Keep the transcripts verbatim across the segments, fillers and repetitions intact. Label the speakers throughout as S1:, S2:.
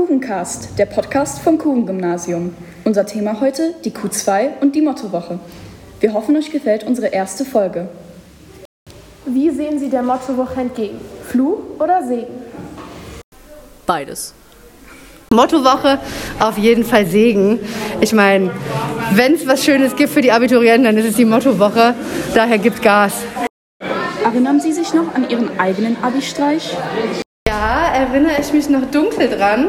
S1: Kugencast, der Podcast vom Kugengymnasium. Unser Thema heute die Q zwei und die Mottowoche. Wir hoffen, euch gefällt unsere erste Folge.
S2: Wie sehen Sie der Mottowoche entgegen? Fluch oder Segen?
S3: Beides.
S4: Mottowoche auf jeden Fall Segen. Ich meine, wenn es was Schönes gibt für die Abiturienten, dann ist es die Mottowoche. Daher gibt Gas.
S1: Erinnern Sie sich noch an Ihren eigenen Abi-Streich?
S4: Ja, erinnere ich mich noch dunkel dran.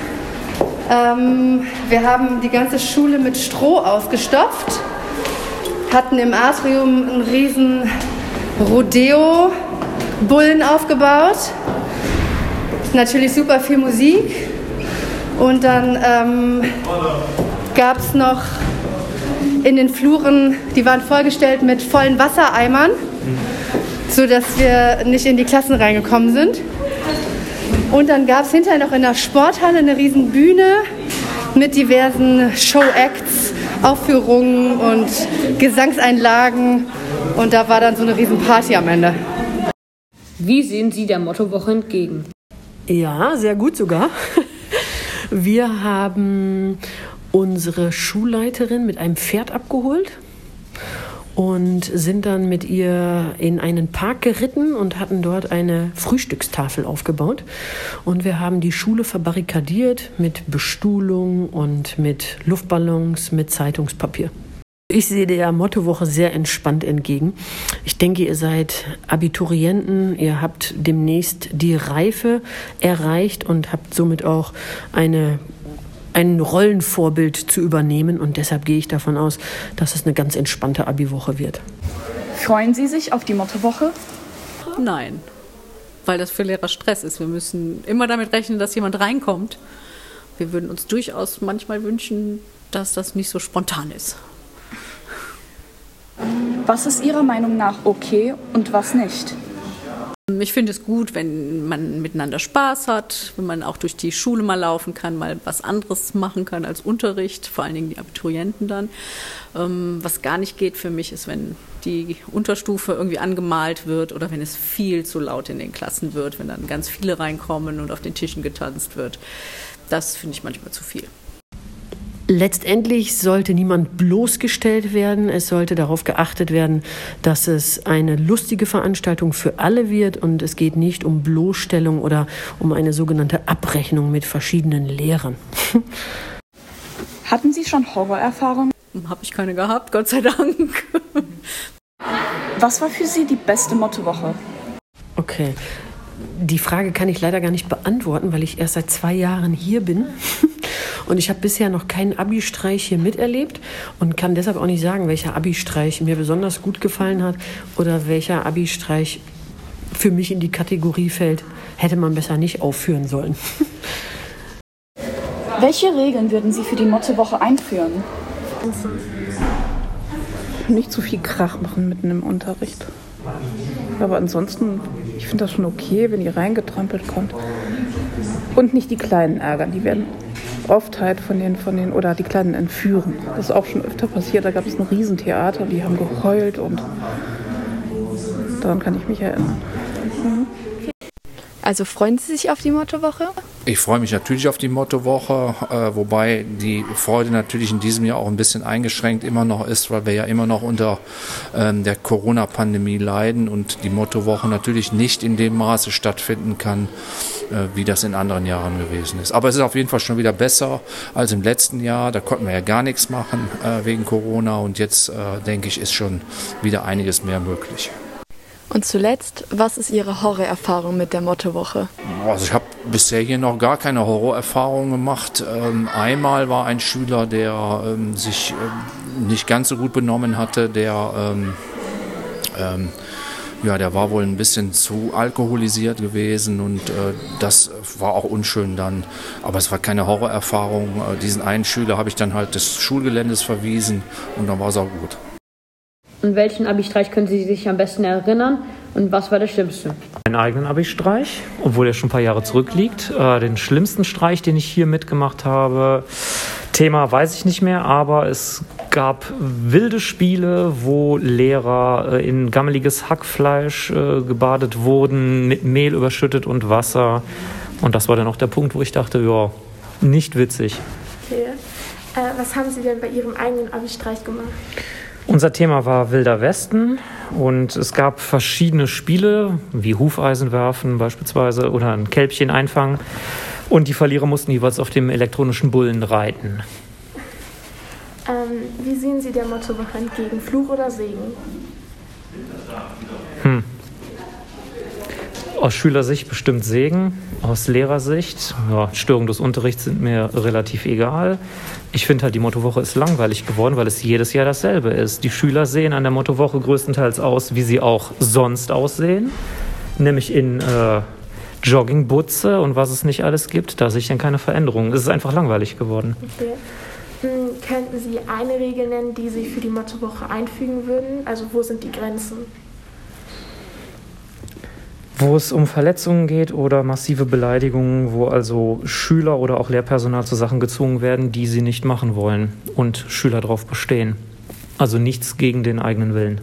S4: Ähm, wir haben die ganze Schule mit Stroh ausgestopft, hatten im Atrium einen riesen Rodeo-Bullen aufgebaut. Natürlich super viel Musik. Und dann ähm, gab es noch in den Fluren, die waren vollgestellt mit vollen Wassereimern, sodass wir nicht in die Klassen reingekommen sind. Und dann gab es hinterher noch in der Sporthalle eine riesen Bühne mit diversen Show-Acts, Aufführungen und Gesangseinlagen. Und da war dann so eine riesen Party am Ende.
S3: Wie sehen Sie der Mottowoche entgegen?
S5: Ja, sehr gut sogar. Wir haben unsere Schulleiterin mit einem Pferd abgeholt und sind dann mit ihr in einen Park geritten und hatten dort eine Frühstückstafel aufgebaut. Und wir haben die Schule verbarrikadiert mit Bestuhlung und mit Luftballons, mit Zeitungspapier. Ich sehe der Mottowoche sehr entspannt entgegen. Ich denke, ihr seid Abiturienten, ihr habt demnächst die Reife erreicht und habt somit auch eine, ein Rollenvorbild zu übernehmen. Und deshalb gehe ich davon aus, dass es eine ganz entspannte Abi-Woche wird.
S1: Freuen Sie sich auf die Mottowoche?
S3: Nein, weil das für Lehrer Stress ist. Wir müssen immer damit rechnen, dass jemand reinkommt. Wir würden uns durchaus manchmal wünschen, dass das nicht so spontan ist.
S1: Was ist Ihrer Meinung nach okay und was nicht?
S3: Ich finde es gut, wenn man miteinander Spaß hat, wenn man auch durch die Schule mal laufen kann, mal was anderes machen kann als Unterricht, vor allen Dingen die Abiturienten dann. Was gar nicht geht für mich ist, wenn die Unterstufe irgendwie angemalt wird oder wenn es viel zu laut in den Klassen wird, wenn dann ganz viele reinkommen und auf den Tischen getanzt wird. Das finde ich manchmal zu viel.
S5: Letztendlich sollte niemand bloßgestellt werden. Es sollte darauf geachtet werden, dass es eine lustige Veranstaltung für alle wird und es geht nicht um Bloßstellung oder um eine sogenannte Abrechnung mit verschiedenen Lehrern.
S1: Hatten Sie schon Horrorerfahrungen?
S3: Habe ich keine gehabt, Gott sei Dank.
S1: Was war für Sie die beste Mottowoche?
S5: Okay, die Frage kann ich leider gar nicht beantworten, weil ich erst seit zwei Jahren hier bin. Und ich habe bisher noch keinen Abi-Streich hier miterlebt und kann deshalb auch nicht sagen, welcher Abi-Streich mir besonders gut gefallen hat oder welcher Abi-Streich für mich in die Kategorie fällt, hätte man besser nicht aufführen sollen.
S1: Welche Regeln würden Sie für die Mottowoche einführen?
S6: Nicht zu viel Krach machen mitten im Unterricht. Aber ansonsten, ich finde das schon okay, wenn ihr reingetrampelt kommt. Und nicht die Kleinen ärgern, die werden oft halt von den, von den, oder die Kleinen entführen. Das ist auch schon öfter passiert, da gab es ein Riesentheater, die haben geheult und daran kann ich mich erinnern. Mhm.
S2: Also freuen Sie sich auf die Mottowoche?
S7: Ich freue mich natürlich auf die Mottowoche, äh, wobei die Freude natürlich in diesem Jahr auch ein bisschen eingeschränkt immer noch ist, weil wir ja immer noch unter ähm, der Corona-Pandemie leiden und die Mottowoche natürlich nicht in dem Maße stattfinden kann, äh, wie das in anderen Jahren gewesen ist. Aber es ist auf jeden Fall schon wieder besser als im letzten Jahr. Da konnten wir ja gar nichts machen äh, wegen Corona und jetzt, äh, denke ich, ist schon wieder einiges mehr möglich.
S2: Und zuletzt, was ist Ihre Horrorerfahrung mit der Mottowoche?
S7: Also ich habe bisher hier noch gar keine Horrorerfahrung gemacht. Ähm, einmal war ein Schüler, der ähm, sich ähm, nicht ganz so gut benommen hatte, der, ähm, ähm, ja, der war wohl ein bisschen zu alkoholisiert gewesen und äh, das war auch unschön dann. Aber es war keine Horrorerfahrung. Äh, diesen einen Schüler habe ich dann halt des Schulgeländes verwiesen und dann war es auch gut.
S8: An welchen Abi-Streich können Sie sich am besten erinnern und was war der schlimmste?
S9: Meinen eigenen Abi-Streich, obwohl er schon ein paar Jahre zurückliegt. Äh, den schlimmsten Streich, den ich hier mitgemacht habe, Thema weiß ich nicht mehr, aber es gab wilde Spiele, wo Lehrer äh, in gammeliges Hackfleisch äh, gebadet wurden, mit Mehl überschüttet und Wasser. Und das war dann auch der Punkt, wo ich dachte, ja, nicht witzig.
S2: Okay. Äh, was haben Sie denn bei Ihrem eigenen Abi-Streich gemacht?
S9: Unser Thema war Wilder Westen und es gab verschiedene Spiele, wie Hufeisen werfen beispielsweise oder ein Kälbchen einfangen. Und die Verlierer mussten jeweils auf dem elektronischen Bullen reiten.
S2: Ähm, wie sehen Sie der Mottowoche entgegen? Fluch oder Segen?
S9: Hm. Aus Schülersicht bestimmt Segen, aus Lehrersicht, ja, Störung des Unterrichts sind mir relativ egal. Ich finde halt, die Mottowoche ist langweilig geworden, weil es jedes Jahr dasselbe ist. Die Schüler sehen an der Mottowoche größtenteils aus, wie sie auch sonst aussehen, nämlich in äh, Joggingbutze und was es nicht alles gibt. Da sehe ich dann keine Veränderung. Es ist einfach langweilig geworden.
S2: Okay. Hm, könnten Sie eine Regel nennen, die Sie für die Mottowoche einfügen würden? Also wo sind die Grenzen?
S9: Wo es um Verletzungen geht oder massive Beleidigungen, wo also Schüler oder auch Lehrpersonal zu Sachen gezwungen werden, die sie nicht machen wollen und Schüler darauf bestehen. Also nichts gegen den eigenen Willen.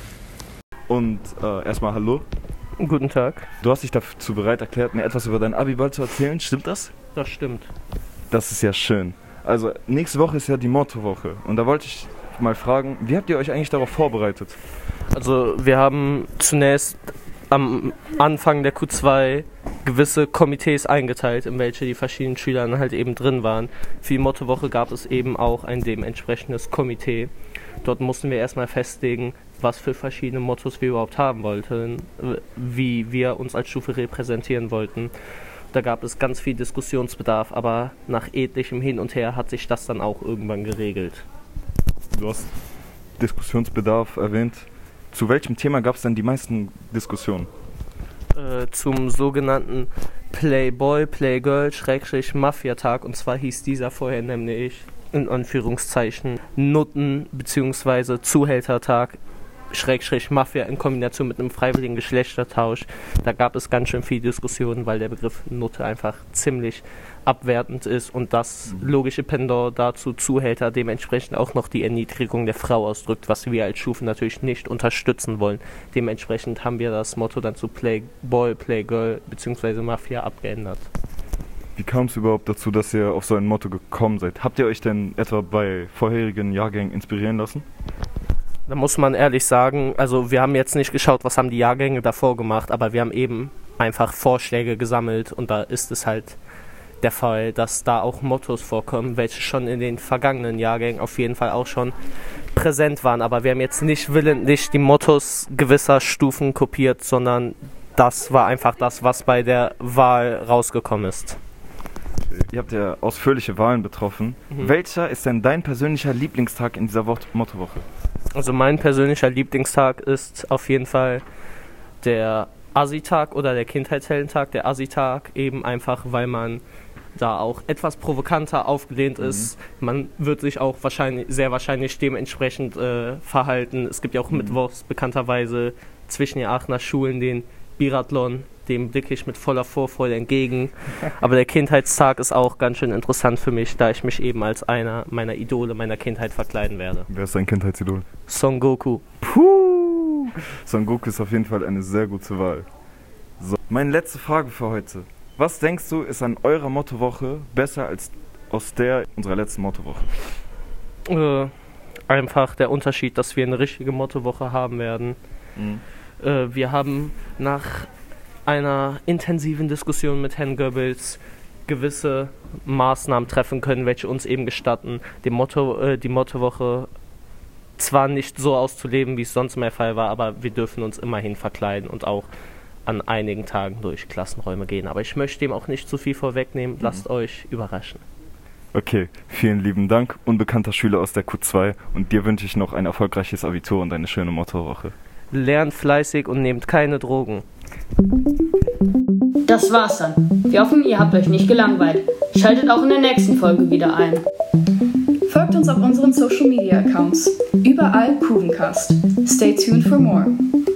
S10: Und äh, erstmal hallo.
S11: Guten Tag.
S10: Du hast dich dazu bereit erklärt, mir etwas über dein Abi-Ball zu erzählen. Stimmt das?
S11: Das stimmt.
S10: Das ist ja schön. Also nächste Woche ist ja die Mottowoche und da wollte ich mal fragen, wie habt ihr euch eigentlich darauf vorbereitet?
S11: Also wir haben zunächst am Anfang der Q zwei gewisse Komitees eingeteilt, in welche die verschiedenen Schüler dann halt eben drin waren. Für die Mottowoche gab es eben auch ein dementsprechendes Komitee. Dort mussten wir erstmal festlegen, was für verschiedene Mottos wir überhaupt haben wollten, wie wir uns als Stufe repräsentieren wollten. Da gab es ganz viel Diskussionsbedarf, aber nach etlichem Hin und Her hat sich das dann auch irgendwann geregelt.
S10: Du hast Diskussionsbedarf erwähnt. Zu welchem Thema gab es denn die meisten Diskussionen?
S11: Äh, zum sogenannten Playboy, Playgirl, Schrägstrich Mafia-Tag. Und zwar hieß dieser vorher nämlich, in Anführungszeichen, Nutten- bzw. Zuhältertag, Schrägstrich Mafia in Kombination mit einem freiwilligen Geschlechtertausch. Da gab es ganz schön viel Diskussionen, weil der Begriff Nutte einfach ziemlich abwertend ist und das logische Pendant dazu Zuhälter dementsprechend auch noch die Erniedrigung der Frau ausdrückt, was wir als Stufe natürlich nicht unterstützen wollen. Dementsprechend haben wir das Motto dann zu Playboy, Playgirl bzw. Mafia abgeändert.
S10: Wie kam es überhaupt dazu, dass ihr auf so ein Motto gekommen seid? Habt ihr euch denn etwa bei vorherigen Jahrgängen inspirieren lassen?
S11: Da muss man ehrlich sagen, also wir haben jetzt nicht geschaut, was haben die Jahrgänge davor gemacht, aber wir haben eben einfach Vorschläge gesammelt und da ist es halt der Fall, dass da auch Mottos vorkommen, welche schon in den vergangenen Jahrgängen auf jeden Fall auch schon präsent waren. Aber wir haben jetzt nicht willentlich die Mottos gewisser Stufen kopiert, sondern das war einfach das, was bei der Wahl rausgekommen ist.
S10: Ihr habt ja ausführliche Wahlen betroffen. Mhm. Welcher ist denn dein persönlicher Lieblingstag in dieser Mottowoche?
S11: Also mein persönlicher Lieblingstag ist auf jeden Fall der Assi-Tag oder der Kindheitsheldentag. Der Assi-Tag eben einfach, weil man da auch etwas provokanter aufgelehnt ist. Mhm. Man wird sich auch wahrscheinlich, sehr wahrscheinlich dementsprechend äh, verhalten. Es gibt ja auch mhm. mittwochs bekannterweise zwischen den Aachener Schulen den Biathlon, dem blicke ich mit voller Vorfreude entgegen. Aber der Kindheitstag ist auch ganz schön interessant für mich, da ich mich eben als einer meiner Idole meiner Kindheit verkleiden werde.
S10: Wer ist dein Kindheitsidol?
S11: Son Goku.
S10: Puh! Son Goku ist auf jeden Fall eine sehr gute Wahl. So, meine letzte Frage für heute. Was denkst du, ist an eurer Mottowoche besser als aus der unserer letzten Mottowoche?
S11: Äh, einfach der Unterschied, dass wir eine richtige Mottowoche haben werden. Mhm. Äh, wir haben nach einer intensiven Diskussion mit Herrn Goebbels gewisse Maßnahmen treffen können, welche uns eben gestatten, dem Motto, äh, die Mottowoche zwar nicht so auszuleben, wie es sonst mehr der Fall war, aber wir dürfen uns immerhin verkleiden und auch an einigen Tagen durch Klassenräume gehen. Aber ich möchte dem auch nicht zu viel vorwegnehmen. Lasst mhm. euch überraschen.
S10: Okay, vielen lieben Dank, unbekannter Schüler aus der Q zwei. Und dir wünsche ich noch ein erfolgreiches Abitur und eine schöne Mottowoche.
S11: Lernt fleißig und nehmt keine Drogen.
S8: Das war's dann. Wir hoffen, ihr habt euch nicht gelangweilt. Schaltet auch in der nächsten Folge wieder ein.
S1: Folgt uns auf unseren Social Media Accounts. Überall Kugencast. Stay tuned for more.